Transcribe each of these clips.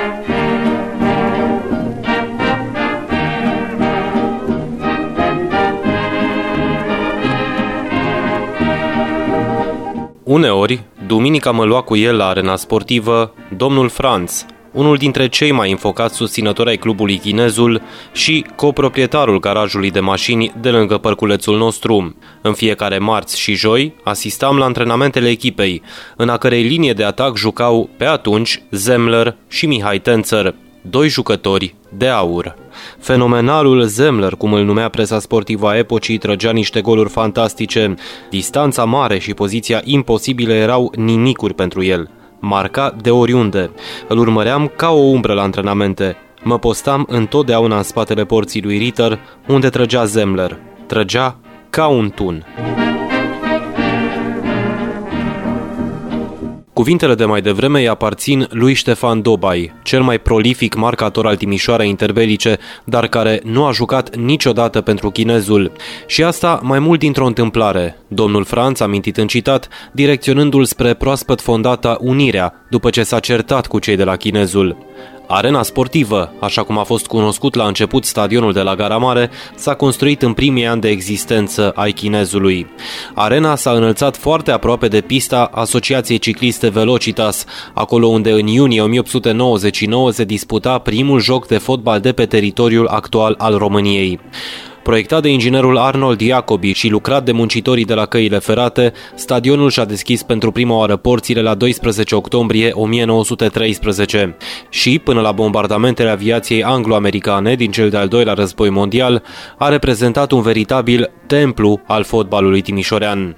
Uneori, duminica mă lua cu el la arena sportivă domnul Franz, unul dintre cei mai înfocați susținători ai clubului Chinezul și coproprietarul garajului de mașini de lângă parculețul nostru. În fiecare marți și joi asistam la antrenamentele echipei, în a cărei linie de atac jucau pe atunci Zemmler și Mihai Tențăr, doi jucători de aur. Fenomenalul Zemmler, cum îl numea presa sportivă a epocii, trăgea niște goluri fantastice. Distanța mare și poziția imposibilă erau nimicuri pentru el. Marca de oriunde. Îl urmăream ca o umbră la antrenamente. Mă postam întotdeauna în spatele porții lui Ritter, unde trăgea Zemmler. Trăgea ca un tun. Cuvintele de mai devreme îi aparțin lui Ștefan Dobai, cel mai prolific marcator al Timișoarei interbelice, dar care nu a jucat niciodată pentru Chinezul. Și asta mai mult dintr-o întâmplare. Domnul Franț, amintit în citat, direcționându-l spre proaspăt fondata Unirea, după ce s-a certat cu cei de la Chinezul. Arena sportivă, așa cum a fost cunoscut la început stadionul de la Gara Mare, s-a construit în primii ani de existență ai Chinezului. Arena s-a înălțat foarte aproape de pista Asociației Cicliste Velocitas, acolo unde în iunie 1899 se disputa primul joc de fotbal de pe teritoriul actual al României. Proiectat de inginerul Arnold Jacobi și lucrat de muncitorii de la căile ferate, stadionul și-a deschis pentru prima oară porțile la 12 octombrie 1913 și, până la bombardamentele aviației anglo-americane din cel de-al doilea război mondial, a reprezentat un veritabil templu al fotbalului timișorean.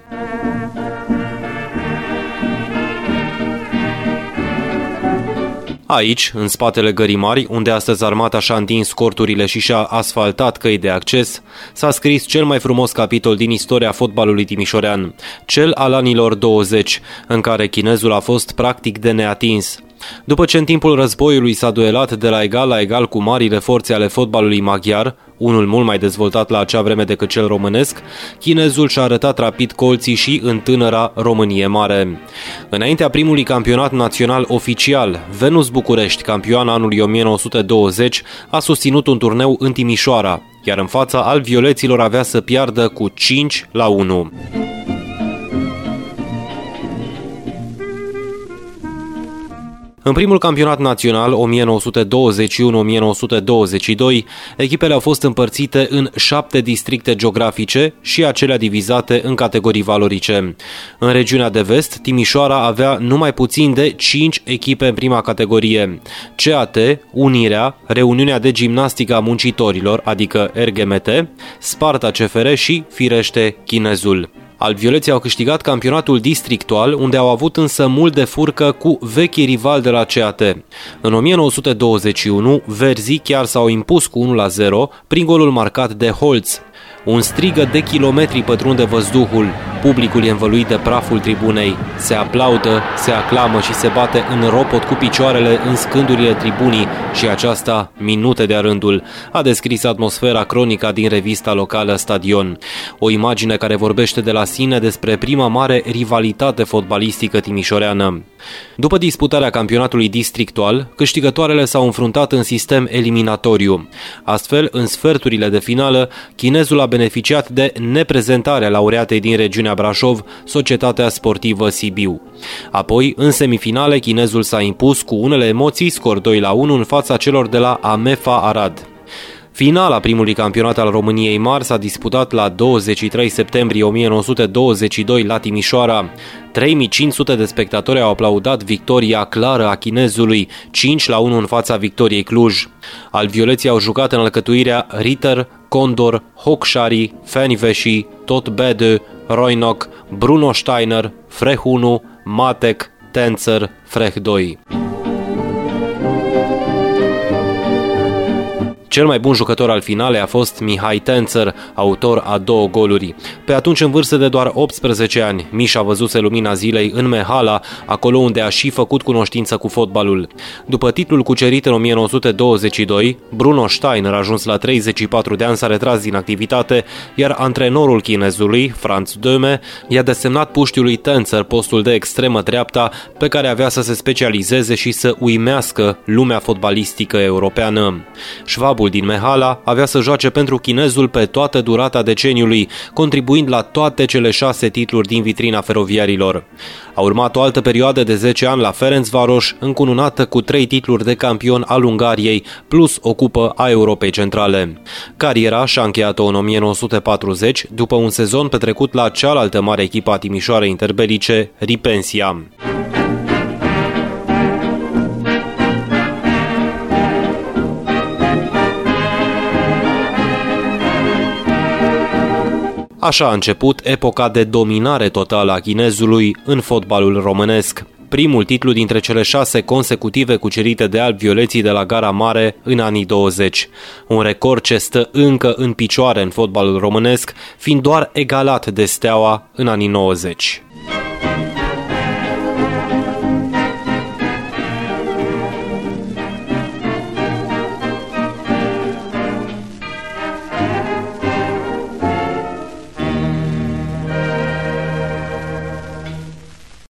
Aici, în spatele Gării Mari, unde astăzi armata și-a întins corturile și și-a asfaltat căi de acces, s-a scris cel mai frumos capitol din istoria fotbalului timișorean, cel al anilor 20, în care Chinezul a fost practic de neatins. După ce în timpul războiului s-a duelat de la egal cu marile forțe ale fotbalului maghiar, unul mult mai dezvoltat la acea vreme decât cel românesc, Chinezul și-a arătat rapid colții și în tânăra Românie Mare. Înaintea primului campionat național oficial, Venus București, campioana anului 1920, a susținut un turneu în Timișoara, iar în fața alvioleților avea să piardă cu 5-1. În primul campionat național, 1921-1922, echipele au fost împărțite în 7 districte geografice și acelea divizate în categorii valorice. În regiunea de vest, Timișoara avea numai puțin de 5 echipe în prima categorie: CAT, Unirea, Reuniunea de Gimnastică a Muncitorilor, adică RGMT, Sparta CFR și, firește, Chinezul. Alvioleții au câștigat campionatul districtual, unde au avut însă mult de furcă cu vechii rivali de la CAT. În 1921, verzii chiar s-au impus cu 1-0 prin golul marcat de Holz. Un strigă de kilometri pătrunde văzduhul, publicul e învăluit de praful tribunei, se aplaudă, se aclamă și se bate în ropot cu picioarele în scândurile tribunii și aceasta minute de-a rândul, a descris atmosfera cronica din revista locală Stadion. O imagine care vorbește de la sine despre prima mare rivalitate fotbalistică timișoreană. După disputarea campionatului districtual, câștigătoarele s-au înfruntat în sistem eliminatoriu. Astfel, în sferturile de finală, Chinezul a beneficiat de neprezentarea laureatei din regiunea Brașov, Societatea Sportivă Sibiu. Apoi, în semifinale, Chinezul s-a impus cu unele emoții, scor 2-1 în fața celor de la Amefa Arad. Finala primului campionat al României Mari s-a disputat la 23 septembrie 1922 la Timișoara. 3500 de spectatori au aplaudat victoria clară a Chinezului, 5-1 în fața Victoriei Cluj. Alvioleții au jucat în alcătuirea Ritter, Condor, Hocșari, Fenveși, Totbede, Roinoc, Bruno Steiner, Freh 1, Matec, Tențăr, Freh 2. Cel mai bun jucător al finalei a fost Mihai Tențăr, autor a 2 goluri. Pe atunci, în vârstă de doar 18 ani, Mișa văzuse lumina zilei în Mehala, acolo unde a și făcut cunoștință cu fotbalul. După titlul cucerit în 1922, Bruno Steiner, ajuns la 34 de ani, s-a retras din activitate, iar antrenorul chinezului, Franz Döme, i-a desemnat puștiului Tențăr postul de extremă dreapta pe care avea să se specializeze și să uimească lumea fotbalistică europeană. Șvabul din Mehala avea să joace pentru chinezul pe toată durata deceniului, contribuind la toate cele 6 titluri din vitrina feroviarilor. A urmat o altă perioadă de 10 ani la Ferencvaros, încununată cu 3 titluri de campion al Ungariei, plus o cupă a Europei Centrale. Cariera și-a încheiat-o în 1940, după un sezon petrecut la cealaltă mare echipă a Timișoarei interbelice, Ripensia. Așa a început epoca de dominare totală a chinezului în fotbalul românesc. Primul titlu dintre cele 6 consecutive cucerite de alb-violeții de la Gara Mare în anii 20. Un record ce stă încă în picioare în fotbalul românesc, fiind doar egalat de Steaua în anii 90.